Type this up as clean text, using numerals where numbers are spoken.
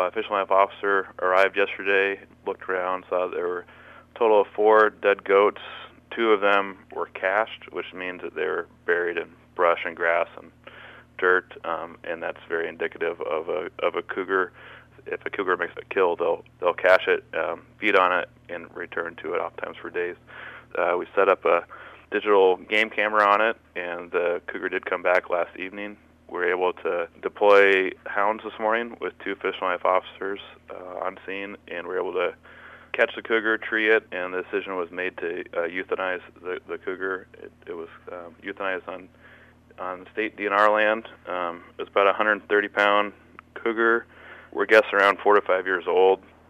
Fish and Wildlife officer arrived yesterday, looked around, saw there were a total of 4 dead goats. 2 of them were cached, which means that they were buried in brush and grass and dirt, and that's very indicative of a cougar. If a cougar makes a kill, they'll cache it, feed on it, and return to it oftentimes for days. We set up a digital game camera on it, and the cougar did come back last evening. We were able to deploy hounds this morning with 2 Fish and Wildlife officers on scene, and we were able to catch the cougar, tree it, and the decision was made to euthanize the cougar. It was euthanized on state DNR land. It was about a 130-pound cougar. We're guessing around 4 to 5 years old.